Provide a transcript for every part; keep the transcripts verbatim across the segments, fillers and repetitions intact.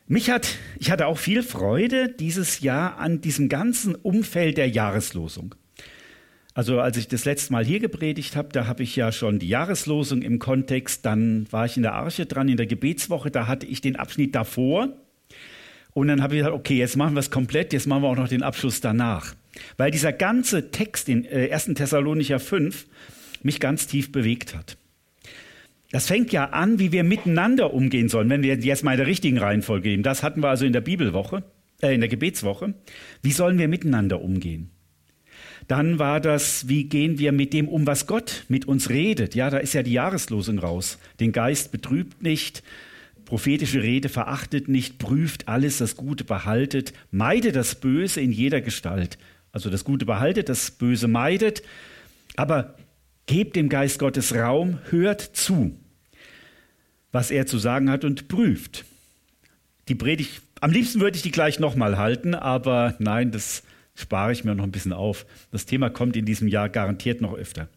Mich hat, ich hatte auch viel Freude dieses Jahr an diesem ganzen Umfeld der Jahreslosung. Also als ich das letzte Mal hier gepredigt habe, da habe ich ja schon die Jahreslosung im Kontext, dann war ich in der Arche dran, in der Gebetswoche, da hatte ich den Abschnitt davor und dann habe ich gesagt, okay, jetzt machen wir es komplett, jetzt machen wir auch noch den Abschluss danach. Weil dieser ganze Text in äh, erster Thessalonicher fünf mich ganz tief bewegt hat. Das fängt ja an, wie wir miteinander umgehen sollen, wenn wir jetzt mal in der richtigen Reihenfolge gehen. Das hatten wir also in der Bibelwoche, äh, in der Gebetswoche. Wie sollen wir miteinander umgehen? Dann war das, wie gehen wir mit dem um, was Gott mit uns redet? Ja, da ist ja die Jahreslosung raus. Den Geist betrübt nicht, prophetische Rede verachtet nicht, prüft alles, das Gute behaltet, meidet das Böse in jeder Gestalt. Also das Gute behaltet, das Böse meidet, aber gebt dem Geist Gottes Raum, hört zu, was er zu sagen hat und prüft. Die Predigt, am liebsten würde ich die gleich nochmal halten, aber nein, das spare ich mir noch ein bisschen auf. Das Thema kommt in diesem Jahr garantiert noch öfter.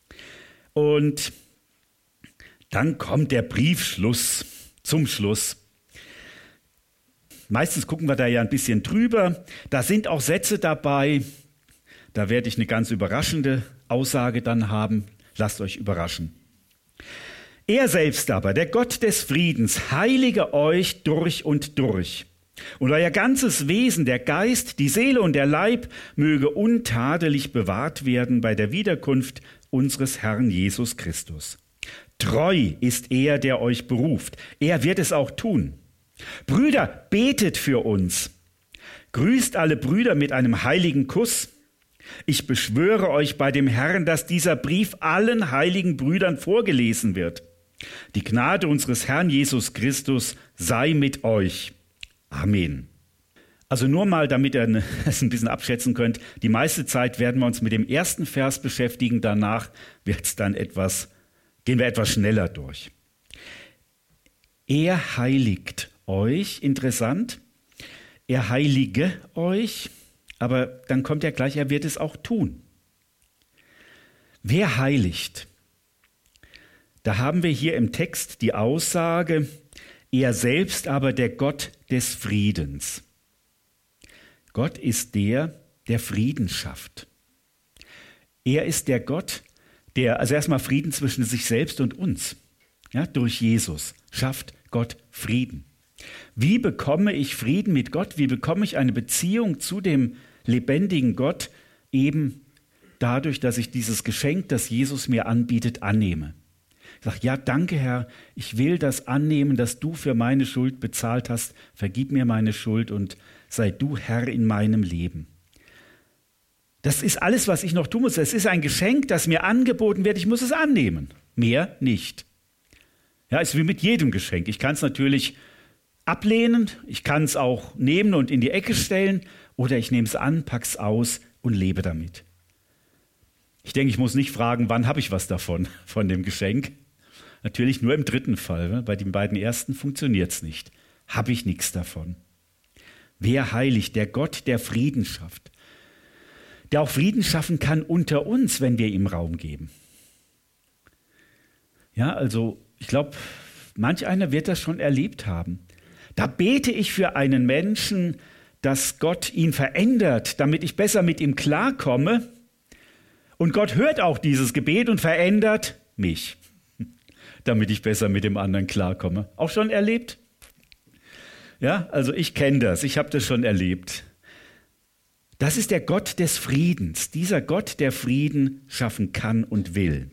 Und dann kommt der Briefschluss zum Schluss. Meistens gucken wir da ja ein bisschen drüber. Da sind auch Sätze dabei, da werde ich eine ganz überraschende Aussage dann haben. Lasst euch überraschen. Er selbst aber, der Gott des Friedens, heilige euch durch und durch. Und euer ganzes Wesen, der Geist, die Seele und der Leib, möge untadelig bewahrt werden bei der Wiederkunft unseres Herrn Jesus Christus. Treu ist er, der euch beruft. Er wird es auch tun. Brüder, betet für uns. Grüßt alle Brüder mit einem heiligen Kuss. Ich beschwöre euch bei dem Herrn, dass dieser Brief allen heiligen Brüdern vorgelesen wird. Die Gnade unseres Herrn Jesus sei mit euch. Amen. Also nur mal, damit ihr es ein bisschen abschätzen könnt, die meiste Zeit werden wir uns mit dem ersten Vers beschäftigen, danach wird's dann etwas, gehen wir etwas schneller durch. Er heiligt euch, interessant, er heilige euch, aber dann kommt ja gleich, er wird es auch tun. Wer heiligt? Da haben wir hier im Text die Aussage, er selbst aber der Gott des Friedens. Gott ist der, der Frieden schafft. Er ist der Gott, der, also erstmal Frieden zwischen sich selbst und uns. Ja, durch Jesus schafft Gott Frieden. Wie bekomme ich Frieden mit Gott? Wie bekomme ich eine Beziehung zu dem lebendigen Gott? Eben dadurch, dass ich dieses Geschenk, das Jesus mir anbietet, annehme. Ich sage, ja, danke Herr, ich will das annehmen, dass du für meine Schuld bezahlt hast. Vergib mir meine Schuld und sei du Herr in meinem Leben. Das ist alles, was ich noch tun muss. Es ist ein Geschenk, das mir angeboten wird. Ich muss es annehmen. Mehr nicht. Ja, ist wie mit jedem Geschenk. Ich kann es natürlich ablehnen, ich kann es auch nehmen und in die Ecke stellen oder ich nehme es an, packe es aus und lebe damit. Ich denke, ich muss nicht fragen, wann habe ich was davon, von dem Geschenk. Natürlich nur im dritten Fall. Bei den beiden ersten funktioniert es nicht. Habe ich nichts davon. Wer heiligt? Der Gott, der Frieden schafft. Der auch Frieden schaffen kann unter uns, wenn wir ihm Raum geben. Ja, also ich glaube, manch einer wird das schon erlebt haben. Da bete ich für einen Menschen, dass Gott ihn verändert, damit ich besser mit ihm klarkomme. Und Gott hört auch dieses Gebet und verändert mich, damit ich besser mit dem anderen klarkomme. Auch schon erlebt? Ja, also ich kenne das, ich habe das schon erlebt. Das ist der Gott des Friedens, dieser Gott, der Frieden schaffen kann und will.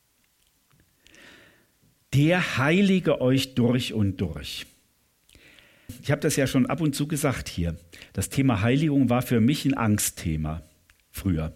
Der heilige euch durch und durch. Ich habe das ja schon ab und zu gesagt hier. Das Thema Heiligung war für mich ein Angstthema früher.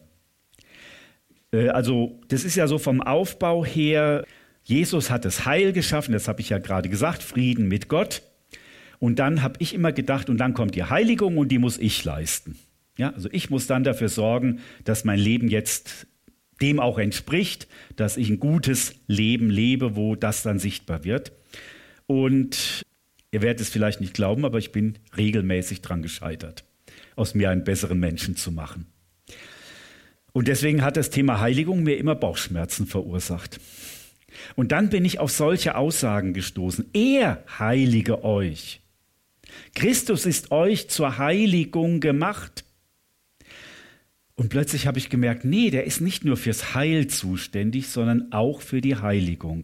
Also das ist ja so vom Aufbau her, Jesus hat das Heil geschaffen, das habe ich ja gerade gesagt, Frieden mit Gott. Und dann habe ich immer gedacht, und dann kommt die Heiligung und die muss ich leisten. Ja, also ich muss dann dafür sorgen, dass mein Leben jetzt dem auch entspricht, dass ich ein gutes Leben lebe, wo das dann sichtbar wird. Und ihr werdet es vielleicht nicht glauben, aber ich bin regelmäßig dran gescheitert, aus mir einen besseren Menschen zu machen. Und deswegen hat das Thema Heiligung mir immer Bauchschmerzen verursacht. Und dann bin ich auf solche Aussagen gestoßen. Er heilige euch. Christus ist euch zur Heiligung gemacht. Und plötzlich habe ich gemerkt, nee, der ist nicht nur fürs Heil zuständig, sondern auch für die Heiligung.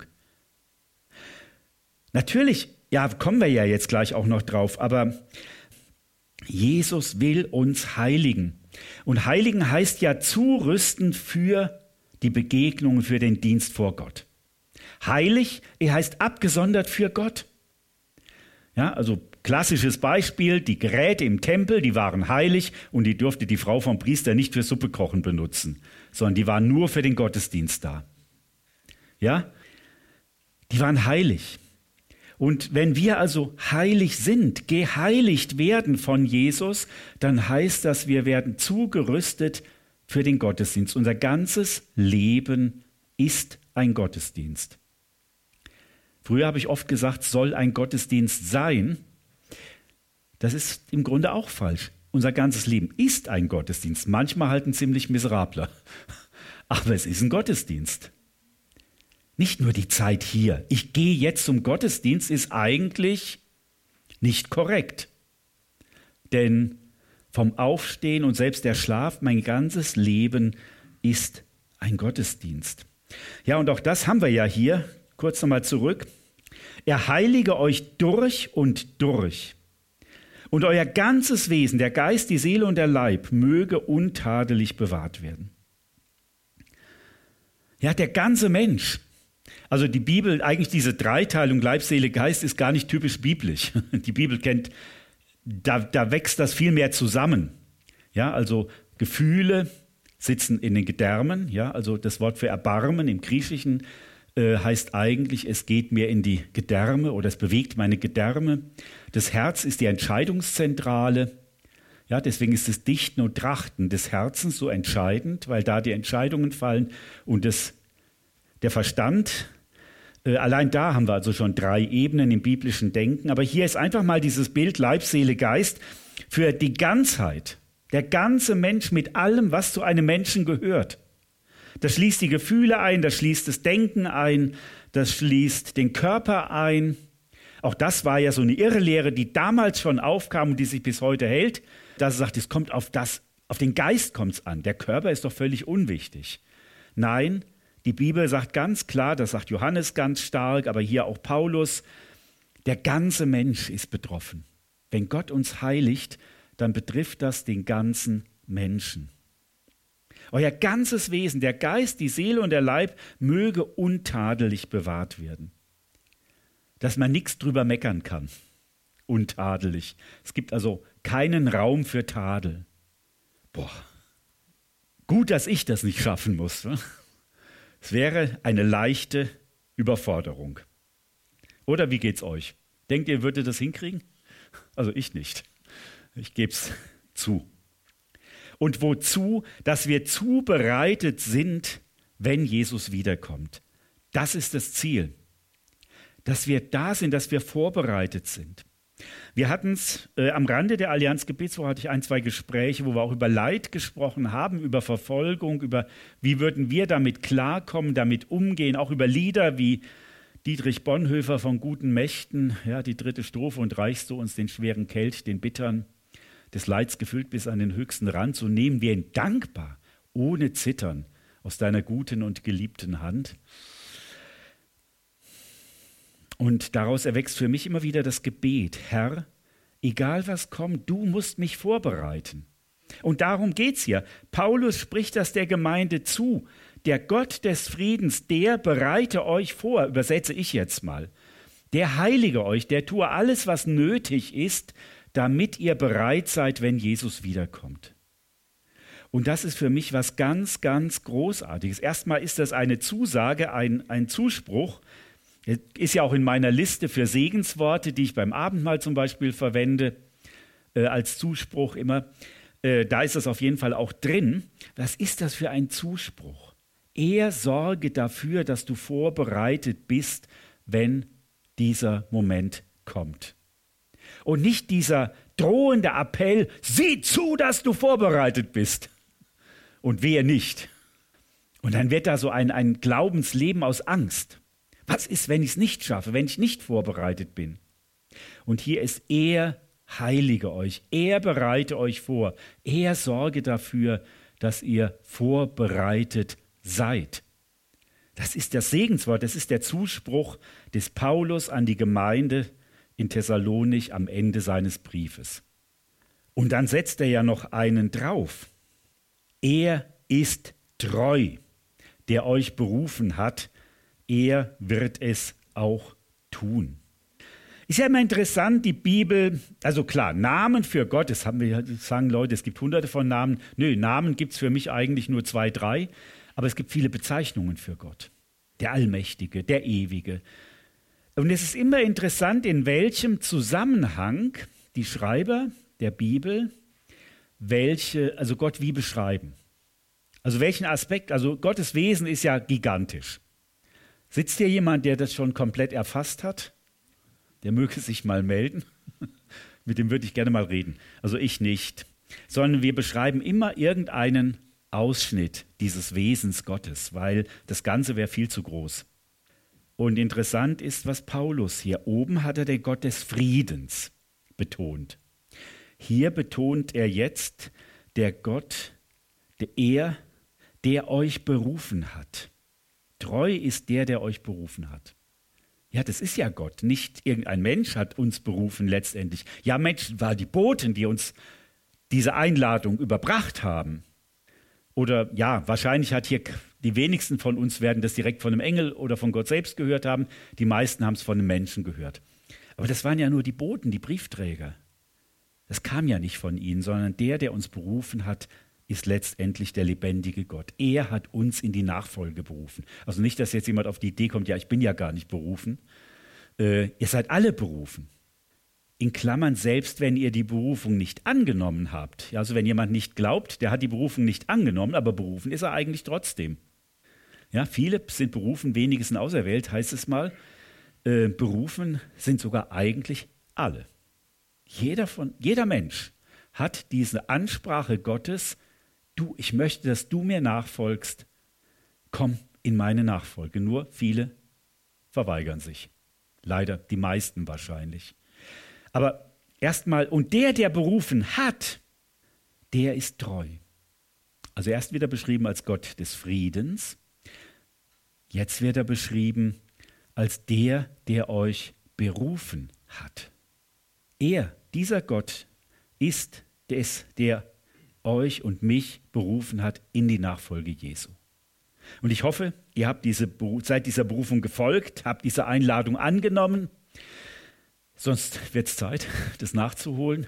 Natürlich, ja, kommen wir ja jetzt gleich auch noch drauf, aber Jesus will uns heiligen. Und heiligen heißt ja zurüsten für die Begegnung, für den Dienst vor Gott. Heilig, er heißt abgesondert für Gott. Ja, also klassisches Beispiel, die Geräte im Tempel, die waren heilig und die durfte die Frau vom Priester nicht für Suppe kochen benutzen, sondern die waren nur für den Gottesdienst da. Ja, die waren heilig. Und wenn wir also heilig sind, geheiligt werden von Jesus, dann heißt das, wir werden zugerüstet für den Gottesdienst. Unser ganzes Leben ist ein Gottesdienst. Früher habe ich oft gesagt, soll ein Gottesdienst sein. Das ist im Grunde auch falsch. Unser ganzes Leben ist ein Gottesdienst. Manchmal halt ein ziemlich miserabler. Aber es ist ein Gottesdienst. Nicht nur die Zeit hier. Ich gehe jetzt zum Gottesdienst ist eigentlich nicht korrekt. Denn vom Aufstehen und selbst der Schlaf, mein ganzes Leben ist ein Gottesdienst. Ja, und auch das haben wir ja hier. Kurz nochmal zurück. Er heilige euch durch und durch. Und euer ganzes Wesen, der Geist, die Seele und der Leib, möge untadelig bewahrt werden. Ja, der ganze Mensch. Also die Bibel, eigentlich diese Dreiteilung Leib, Seele, Geist ist gar nicht typisch biblisch. Die Bibel kennt, da, da wächst das viel mehr zusammen. Ja, also Gefühle sitzen in den Gedärmen. Ja, also das Wort für Erbarmen im Griechischen äh, heißt eigentlich, es geht mir in die Gedärme oder es bewegt meine Gedärme. Das Herz ist die Entscheidungszentrale. Ja, deswegen ist das Dichten und Trachten des Herzens so entscheidend, weil da die Entscheidungen fallen und das, der Verstand. Allein da haben wir also schon drei Ebenen im biblischen Denken. Aber hier ist einfach mal dieses Bild Leib, Seele, Geist für die Ganzheit. Der ganze Mensch mit allem, was zu einem Menschen gehört. Das schließt die Gefühle ein, das schließt das Denken ein, das schließt den Körper ein. Auch das war ja so eine Irrlehre, die damals schon aufkam und die sich bis heute hält. Dass es sagt, es kommt auf, das, auf den Geist kommt es an. Der Körper ist doch völlig unwichtig. Nein, die Bibel sagt ganz klar, das sagt Johannes ganz stark, aber hier auch Paulus, der ganze Mensch ist betroffen. Wenn Gott uns heiligt, dann betrifft das den ganzen Menschen. Euer ganzes Wesen, der Geist, die Seele und der Leib, möge untadelig bewahrt werden. Dass man nichts drüber meckern kann. Untadelig. Es gibt also keinen Raum für Tadel. Boah, gut, dass ich das nicht schaffen muss. Ne? Es wäre eine leichte Überforderung. Oder wie geht's euch? Denkt ihr, würdet ihr das hinkriegen? Also ich nicht. Ich gebe es zu. Und wozu? Dass wir zubereitet sind, wenn Jesus wiederkommt. Das ist das Ziel. Dass wir da sind, dass wir vorbereitet sind. Wir hatten es äh, am Rande der Allianz Gebetswoche, hatte ich ein, zwei Gespräche, wo wir auch über Leid gesprochen haben, über Verfolgung, über wie würden wir damit klarkommen, damit umgehen, auch über Lieder wie Dietrich Bonhoeffer von Guten Mächten, ja, die dritte Strophe, und reichst du uns den schweren Kelch, den bittern, des Leids gefüllt bis an den höchsten Rand, so nehmen wir ihn dankbar, ohne Zittern, aus deiner guten und geliebten Hand. Und daraus erwächst für mich immer wieder das Gebet, Herr, egal was kommt, du musst mich vorbereiten. Und darum geht's hier. Paulus spricht das der Gemeinde zu. Der Gott des Friedens, der bereite euch vor, übersetze ich jetzt mal. Der heilige euch, der tue alles, was nötig ist, damit ihr bereit seid, wenn Jesus wiederkommt. Und das ist für mich was ganz, ganz Großartiges. Erstmal ist das eine Zusage, ein, ein Zuspruch. Ist ja auch in meiner Liste für Segensworte, die ich beim Abendmahl zum Beispiel verwende, äh, als Zuspruch immer. Äh, da ist das auf jeden Fall auch drin. Was ist das für ein Zuspruch? Er sorge dafür, dass du vorbereitet bist, wenn dieser Moment kommt. Und nicht dieser drohende Appell, sieh zu, dass du vorbereitet bist. Und wehe nicht. Und dann wird da so ein, ein Glaubensleben aus Angst. Was ist, wenn ich es nicht schaffe, wenn ich nicht vorbereitet bin? Und hier ist er heilige euch, er bereite euch vor, er sorge dafür, dass ihr vorbereitet seid. Das ist das Segenswort, das ist der Zuspruch des Paulus an die Gemeinde in Thessalonich am Ende seines Briefes. Und dann setzt er ja noch einen drauf. Er ist treu, der euch berufen hat, er wird es auch tun. Ist ja immer interessant, die Bibel, also klar, Namen für Gott, das haben wir, das sagen Leute, es gibt hunderte von Namen. Nö, Namen gibt es für mich eigentlich nur zwei, drei, aber es gibt viele Bezeichnungen für Gott. Der Allmächtige, der Ewige. Und es ist immer interessant, in welchem Zusammenhang die Schreiber der Bibel welche, also Gott wie beschreiben. Also welchen Aspekt, also Gottes Wesen ist ja gigantisch. Sitzt hier jemand, der das schon komplett erfasst hat? Der möge sich mal melden. Mit dem würde ich gerne mal reden. Also ich nicht. Sondern wir beschreiben immer irgendeinen Ausschnitt dieses Wesens Gottes, weil das Ganze wäre viel zu groß. Und interessant ist, was Paulus hier oben hat er den Gott des Friedens betont. Hier betont er jetzt der Gott, der er, der euch berufen hat. Treu ist der, der euch berufen hat. Ja, das ist ja Gott, nicht irgendein Mensch hat uns berufen letztendlich. Ja, Mensch, war die Boten, die uns diese Einladung überbracht haben. Oder ja, wahrscheinlich hat hier die wenigsten von uns werden das direkt von einem Engel oder von Gott selbst gehört haben. Die meisten haben es von einem Menschen gehört. Aber das waren ja nur die Boten, die Briefträger. Das kam ja nicht von ihnen, sondern der, der uns berufen hat, ist letztendlich der lebendige Gott. Er hat uns in die Nachfolge berufen. Also nicht, dass jetzt jemand auf die Idee kommt, ja, ich bin ja gar nicht berufen. Äh, ihr seid alle berufen. In Klammern, selbst wenn ihr die Berufung nicht angenommen habt. Ja, also wenn jemand nicht glaubt, der hat die Berufung nicht angenommen, aber berufen ist er eigentlich trotzdem. Ja, viele sind berufen, wenige sind auserwählt, heißt es mal. Äh, berufen sind sogar eigentlich alle. Jeder, von, jeder Mensch hat diese Ansprache Gottes, du, ich möchte, dass du mir nachfolgst, komm in meine Nachfolge. Nur viele verweigern sich. Leider die meisten wahrscheinlich. Aber erstmal, und der, der berufen hat, der ist treu. Also erst wird er beschrieben als Gott des Friedens. Jetzt wird er beschrieben als der, der euch berufen hat. Er, dieser Gott, ist es, der euch und mich berufen hat in die Nachfolge Jesu. Und ich hoffe, ihr habt diese, seid dieser Berufung gefolgt, habt diese Einladung angenommen. Sonst wird es Zeit, das nachzuholen.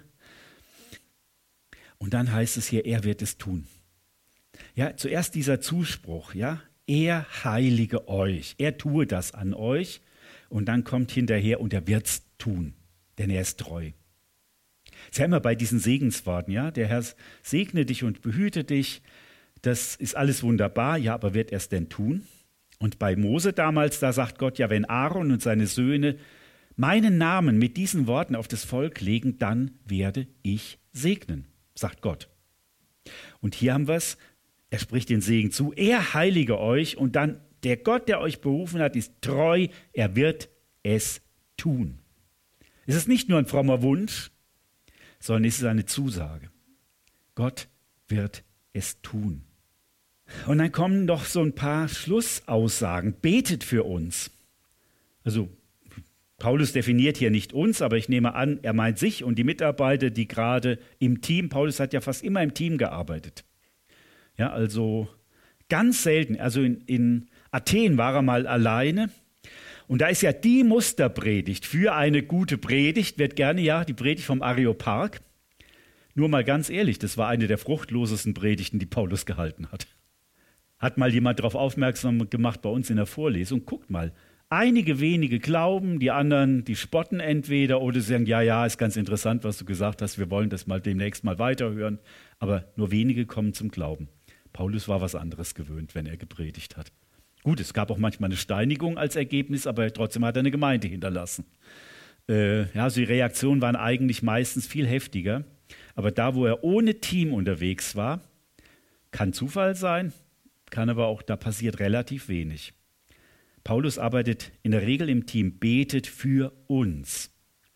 Und dann heißt es hier, er wird es tun. Ja, zuerst dieser Zuspruch, ja, er heilige euch, er tue das an euch. Und dann kommt hinterher, und er wird es tun, denn er ist treu. Das ist ja immer bei diesen Segensworten, ja, der Herr segne dich und behüte dich, das ist alles wunderbar, ja, aber wird er es denn tun? Und bei Mose damals, da sagt Gott, ja, wenn Aaron und seine Söhne meinen Namen mit diesen Worten auf das Volk legen, dann werde ich segnen, sagt Gott. Und hier haben wir es, er spricht den Segen zu, er heilige euch, und dann der Gott, der euch berufen hat, ist treu, er wird es tun. Es ist nicht nur ein frommer Wunsch, sondern es ist eine Zusage. Gott wird es tun. Und dann kommen noch so ein paar Schlussaussagen. Betet für uns. Also Paulus definiert hier nicht uns, aber ich nehme an, er meint sich und die Mitarbeiter, die gerade im Team, Paulus hat ja fast immer im Team gearbeitet. Ja, also ganz selten, also in, in Athen war er mal alleine. Und da ist ja die Musterpredigt für eine gute Predigt, wird gerne ja die Predigt vom Areopag. Nur mal ganz ehrlich, das war eine der fruchtlosesten Predigten, die Paulus gehalten hat. Hat mal jemand darauf aufmerksam gemacht bei uns in der Vorlesung, guckt mal, einige wenige glauben, die anderen, die spotten entweder oder sagen, ja, ja, ist ganz interessant, was du gesagt hast, wir wollen das mal demnächst mal weiterhören, aber nur wenige kommen zum Glauben. Paulus war was anderes gewöhnt, wenn er gepredigt hat. Gut, es gab auch manchmal eine Steinigung als Ergebnis, aber trotzdem hat er eine Gemeinde hinterlassen. Äh, ja, also die Reaktionen waren eigentlich meistens viel heftiger. Aber da, wo er ohne Team unterwegs war, kann Zufall sein, kann aber auch, da passiert relativ wenig. Paulus arbeitet in der Regel im Team, betet für uns.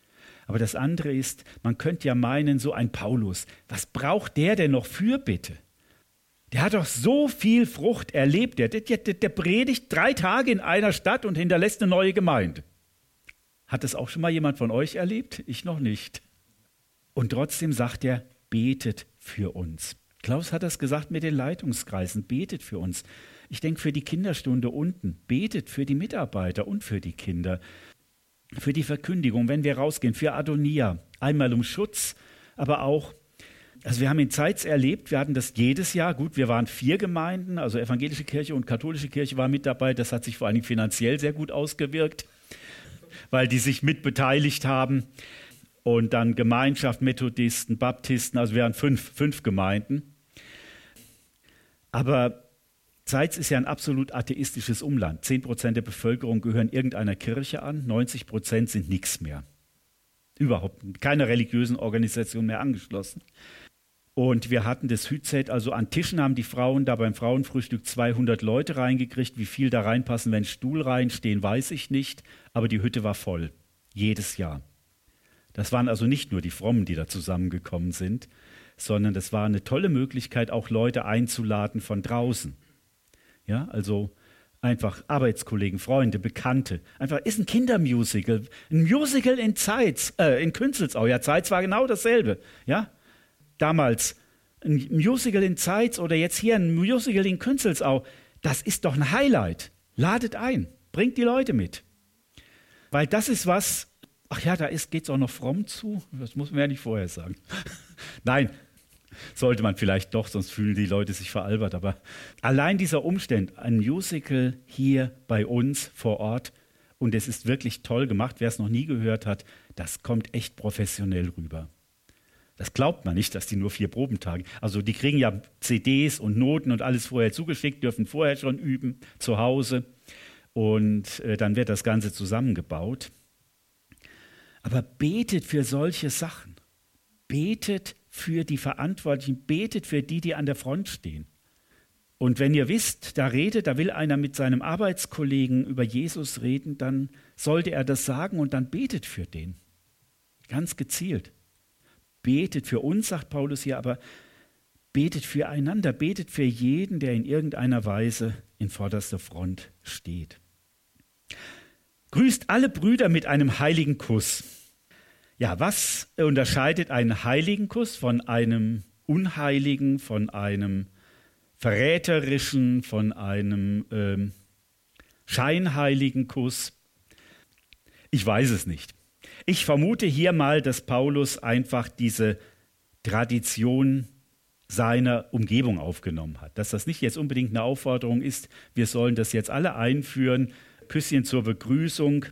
Aber das andere ist, man könnte ja meinen, so ein Paulus, was braucht der denn noch Fürbitte? Der hat doch so viel Frucht erlebt. Der, der, der, der predigt drei Tage in einer Stadt und hinterlässt eine neue Gemeinde. Hat das auch schon mal jemand von euch erlebt? Ich noch nicht. Und trotzdem sagt er, betet für uns. Klaus hat das gesagt mit den Leitungskreisen, betet für uns. Ich denke für die Kinderstunde unten, betet für die Mitarbeiter und für die Kinder. Für die Verkündigung, wenn wir rausgehen, für Adonia, einmal um Schutz, aber auch, also wir haben in Zeitz erlebt, wir hatten das jedes Jahr, gut, wir waren vier Gemeinden, also evangelische Kirche und katholische Kirche war mit dabei, das hat sich vor allem finanziell sehr gut ausgewirkt, weil die sich mit beteiligt haben und dann Gemeinschaft, Methodisten, Baptisten, also wir waren fünf, fünf Gemeinden. Aber Zeitz ist ja ein absolut atheistisches Umland. Zehn Prozent der Bevölkerung gehören irgendeiner Kirche an, neunzig Prozent sind nichts mehr. Überhaupt keiner religiösen Organisation mehr angeschlossen. Und wir hatten das Hützelt, also an Tischen haben die Frauen da beim Frauenfrühstück zweihundert Leute reingekriegt. Wie viel da reinpassen, wenn Stuhl reinstehen, weiß ich nicht. Aber die Hütte war voll, jedes Jahr. Das waren also nicht nur die Frommen, die da zusammengekommen sind, sondern das war eine tolle Möglichkeit, auch Leute einzuladen von draußen. Ja, also einfach Arbeitskollegen, Freunde, Bekannte. Einfach ist ein Kindermusical, ein Musical in Zeitz, äh, in Künzelsau. Ja, Zeitz war genau dasselbe. Ja, damals ein Musical in Zeitz oder jetzt hier ein Musical in Künzelsau. Das ist doch ein Highlight. Ladet ein, bringt die Leute mit, weil das ist was. Ach ja, da geht es auch noch fromm zu. Das muss man ja nicht vorher sagen. Nein. Sollte man vielleicht doch, sonst fühlen die Leute sich veralbert. Aber allein dieser Umstand, ein Musical hier bei uns vor Ort, und es ist wirklich toll gemacht, wer es noch nie gehört hat, das kommt echt professionell rüber. Das glaubt man nicht, dass die nur vier Probentage, also die kriegen ja C Ds und Noten und alles vorher zugeschickt, dürfen vorher schon üben, zu Hause. Und äh, dann wird das Ganze zusammengebaut. Aber betet für solche Sachen. Betet für die Verantwortlichen, betet für die, die an der Front stehen. Und wenn ihr wisst, da redet, da will einer mit seinem Arbeitskollegen über Jesus reden, dann sollte er das sagen und dann betet für den. Ganz gezielt. Betet für uns, sagt Paulus hier, aber betet füreinander, betet für jeden, der in irgendeiner Weise in vorderster Front steht. Grüßt alle Brüder mit einem heiligen Kuss. Ja, was unterscheidet einen heiligen Kuss von einem unheiligen, von einem verräterischen, von einem ähm, scheinheiligen Kuss? Ich weiß es nicht. Ich vermute hier mal, dass Paulus einfach diese Tradition seiner Umgebung aufgenommen hat. Dass das nicht jetzt unbedingt eine Aufforderung ist, wir sollen das jetzt alle einführen, Küsschen zur Begrüßung,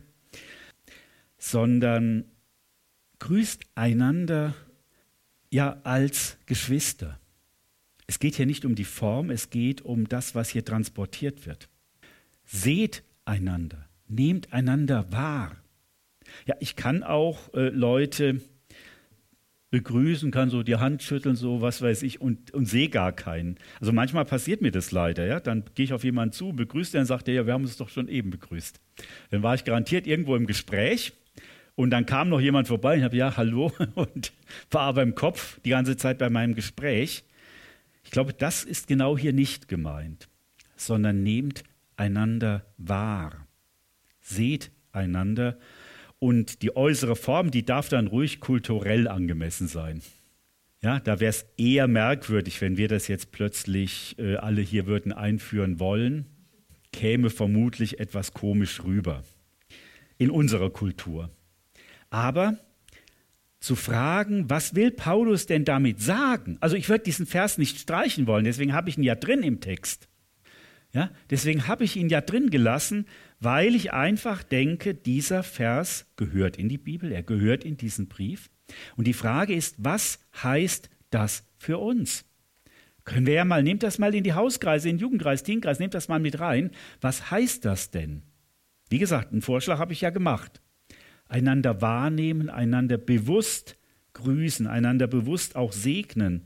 sondern grüßt einander ja als Geschwister. Es geht hier nicht um die Form, es geht um das, was hier transportiert wird. Seht einander, nehmt einander wahr. Ja, ich kann auch äh, Leute begrüßen, kann so die Hand schütteln, so was weiß ich, und, und sehe gar keinen. Also manchmal passiert mir das leider, ja. Dann gehe ich auf jemanden zu, begrüße den, sagt er, ja, wir haben uns doch schon eben begrüßt. Dann war ich garantiert irgendwo im Gespräch und dann kam noch jemand vorbei und ich habe, ja, hallo, und war aber im Kopf die ganze Zeit bei meinem Gespräch. Ich glaube, das ist genau hier nicht gemeint, sondern nehmt einander wahr. Seht einander. Und die äußere Form, die darf dann ruhig kulturell angemessen sein. Ja, da wäre es eher merkwürdig, wenn wir das jetzt plötzlich äh, alle hier würden einführen wollen, käme vermutlich etwas komisch rüber in unserer Kultur. Aber zu fragen, was will Paulus denn damit sagen? Also ich würde diesen Vers nicht streichen wollen, deswegen habe ich ihn ja drin im Text. Ja, deswegen habe ich ihn ja drin gelassen, weil ich einfach denke, dieser Vers gehört in die Bibel, er gehört in diesen Brief. Und die Frage ist, was heißt das für uns? Können wir ja mal, nehmt das mal in die Hauskreise, in den Jugendkreis, Teamkreis, nehmt das mal mit rein. Was heißt das denn? Wie gesagt, einen Vorschlag habe ich ja gemacht. Einander wahrnehmen, einander bewusst grüßen, einander bewusst auch segnen.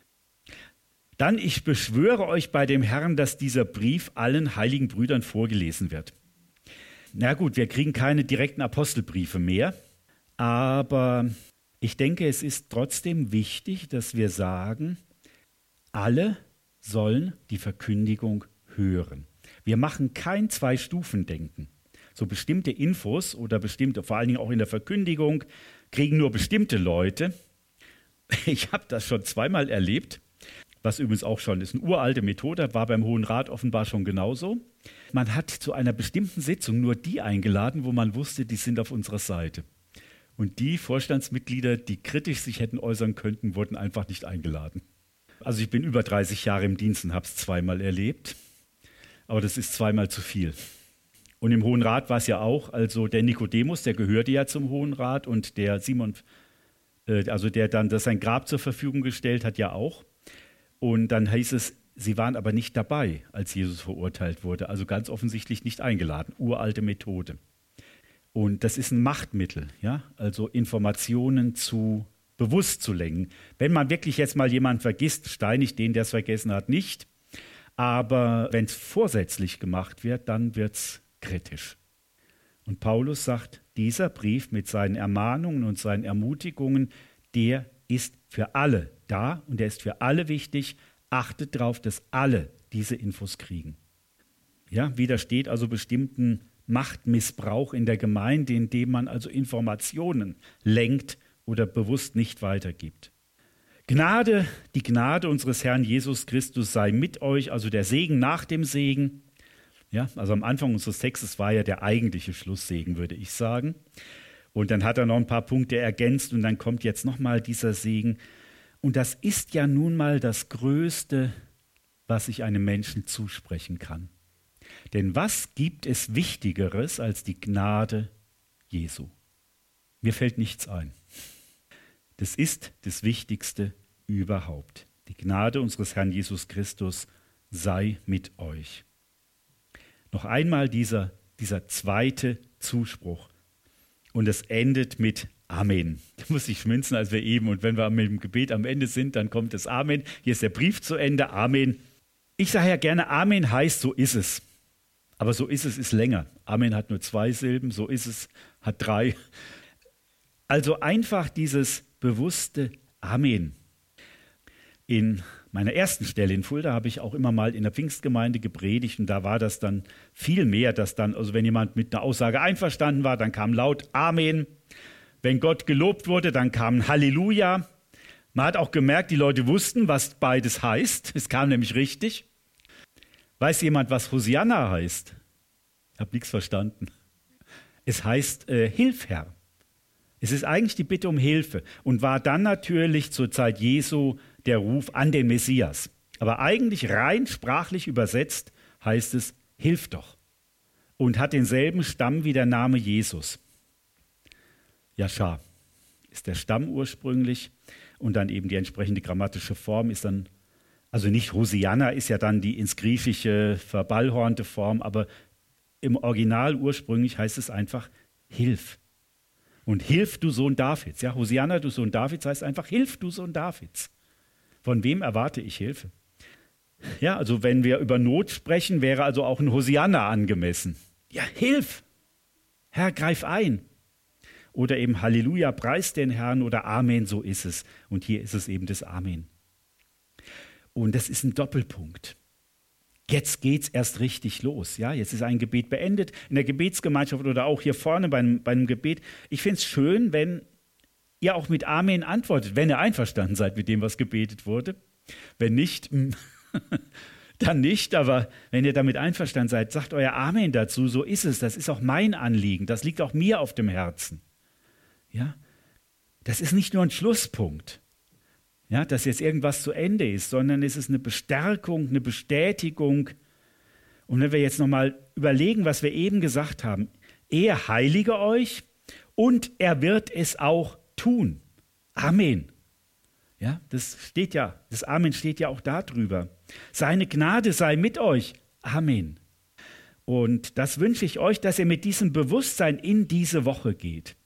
Dann, ich beschwöre euch bei dem Herrn, dass dieser Brief allen heiligen Brüdern vorgelesen wird. Na gut, wir kriegen keine direkten Apostelbriefe mehr, Aber ich denke, es ist trotzdem wichtig, dass wir sagen, alle sollen die Verkündigung hören. Wir machen kein Zwei-Stufen-Denken. So bestimmte Infos oder bestimmte, vor allen Dingen auch in der Verkündigung, kriegen nur bestimmte Leute. Ich habe das schon zweimal erlebt, was übrigens auch schon ist eine uralte Methode, war beim Hohen Rat offenbar schon genauso. Man hat zu einer bestimmten Sitzung nur die eingeladen, wo man wusste, die sind auf unserer Seite. Und die Vorstandsmitglieder, die kritisch sich hätten äußern können, wurden einfach nicht eingeladen. Also ich bin über dreißig Jahre im Dienst und habe es zweimal erlebt, aber das ist zweimal zu viel. Und im Hohen Rat war es ja auch, also der Nikodemus, der gehörte ja zum Hohen Rat und der Simon, äh, also der dann das sein Grab zur Verfügung gestellt hat, ja auch. Und dann hieß es, sie waren aber nicht dabei, als Jesus verurteilt wurde, also ganz offensichtlich nicht eingeladen, uralte Methode. Und das ist ein Machtmittel, ja, also Informationen zu bewusst zu lenken. Wenn man wirklich jetzt mal jemanden vergisst, steinigt den, der es vergessen hat, nicht. Aber wenn es vorsätzlich gemacht wird, dann wird es kritisch. Und Paulus sagt, dieser Brief mit seinen Ermahnungen und seinen Ermutigungen, der ist für alle da und der ist für alle wichtig. Achtet darauf, dass alle diese Infos kriegen. Ja, widersteht also bestimmten Machtmissbrauch in der Gemeinde, indem man also Informationen lenkt oder bewusst nicht weitergibt. Gnade, die Gnade unseres Herrn Jesus Christus sei mit euch, also der Segen nach dem Segen. Ja, also am Anfang unseres Textes war ja der eigentliche Schlusssegen, würde ich sagen. Und dann hat er noch ein paar Punkte ergänzt und dann kommt jetzt nochmal dieser Segen. Und das ist ja nun mal das Größte, was ich einem Menschen zusprechen kann. Denn was gibt es Wichtigeres als die Gnade Jesu? Mir fällt nichts ein. Das ist das Wichtigste überhaupt. Die Gnade unseres Herrn Jesus Christus sei mit euch. Noch einmal dieser, dieser zweite Zuspruch. Und es endet mit Amen. Da muss ich schmunzeln, als wir eben, und wenn wir mit dem Gebet am Ende sind, dann kommt das Amen. Hier ist der Brief zu Ende, Amen. Ich sage ja gerne, Amen heißt, so ist es. Aber so ist es, ist länger. Amen hat nur zwei Silben, so ist es, hat drei. Also einfach dieses bewusste Amen. In meiner ersten Stelle in Fulda habe ich auch immer mal in der Pfingstgemeinde gepredigt und da war das dann viel mehr, dass dann, also wenn jemand mit einer Aussage einverstanden war, dann kam laut Amen. Wenn Gott gelobt wurde, dann kam Halleluja. Man hat auch gemerkt, die Leute wussten, was beides heißt. Es kam nämlich richtig. Weiß jemand, was Hosianna heißt? Ich habe nichts verstanden. Es heißt äh, Hilf, Herr. Es ist eigentlich die Bitte um Hilfe und war dann natürlich zur Zeit Jesu der Ruf an den Messias. Aber eigentlich rein sprachlich übersetzt heißt es, hilf doch. Und hat denselben Stamm wie der Name Jesus. Yashar ist der Stamm ursprünglich und dann eben die entsprechende grammatische Form ist dann, also nicht Hosianna ist ja dann die ins Griechische verballhornte Form, aber im Original ursprünglich heißt es einfach Hilf. Und hilf, du Sohn Davids. Ja, Hosianna, du Sohn Davids, heißt einfach hilf, du Sohn Davids. Von wem erwarte ich Hilfe? Ja, also wenn wir über Not sprechen, wäre also auch ein Hosianna angemessen. Ja, hilf! Herr, greif ein! Oder eben Halleluja, preis den Herrn oder Amen, so ist es. Und hier ist es eben das Amen. Und das ist ein Doppelpunkt. Jetzt geht's erst richtig los. Ja, jetzt ist ein Gebet beendet in der Gebetsgemeinschaft oder auch hier vorne beim, beim Gebet. Ich finde es schön, wenn ihr auch mit Amen antwortet, wenn ihr einverstanden seid mit dem, was gebetet wurde. Wenn nicht, dann nicht. Aber wenn ihr damit einverstanden seid, sagt euer Amen dazu. So ist es. Das ist auch mein Anliegen. Das liegt auch mir auf dem Herzen. Ja, das ist nicht nur ein Schlusspunkt. Ja, dass jetzt irgendwas zu Ende ist, sondern es ist eine Bestärkung, eine Bestätigung. Und wenn wir jetzt nochmal überlegen, was wir eben gesagt haben, er heilige euch und er wird es auch tun. Amen. Ja, das steht ja, das Amen steht ja auch da drüber. Seine Gnade sei mit euch. Amen. Und das wünsche ich euch, dass ihr mit diesem Bewusstsein in diese Woche geht.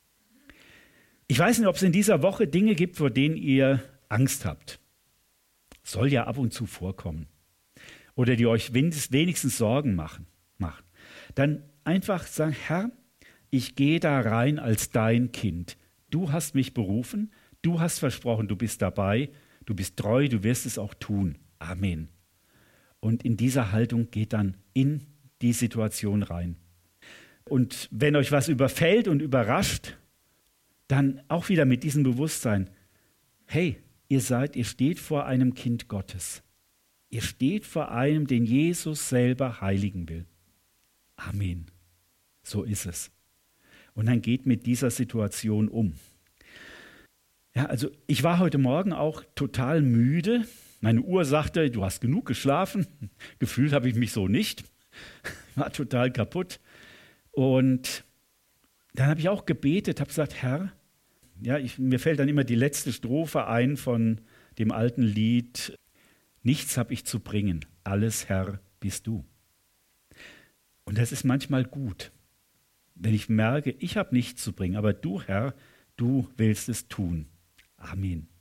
Ich weiß nicht, ob es in dieser Woche Dinge gibt, vor denen ihr Angst habt. Soll ja ab und zu vorkommen. Oder die euch wenigstens Sorgen machen. machen. Dann einfach sagen, Herr, ich gehe da rein als dein Kind. Du hast mich berufen, du hast versprochen, du bist dabei, du bist treu, du wirst es auch tun. Amen. Und in dieser Haltung geht dann in die Situation rein. Und wenn euch was überfällt und überrascht, dann auch wieder mit diesem Bewusstsein, hey, ihr seid, ihr steht vor einem Kind Gottes. Ihr steht vor einem, den Jesus selber heiligen will. Amen. So ist es. Und dann geht mit dieser Situation um. Ja, also ich war heute Morgen auch total müde. Meine Uhr sagte, du hast genug geschlafen. Gefühlt habe ich mich so nicht. War total kaputt. Und dann habe ich auch gebetet, habe gesagt, Herr, ja, ich, mir fällt dann immer die letzte Strophe ein von dem alten Lied, nichts habe ich zu bringen, alles Herr bist du. Und das ist manchmal gut, wenn ich merke, ich habe nichts zu bringen, aber du, Herr, du willst es tun. Amen.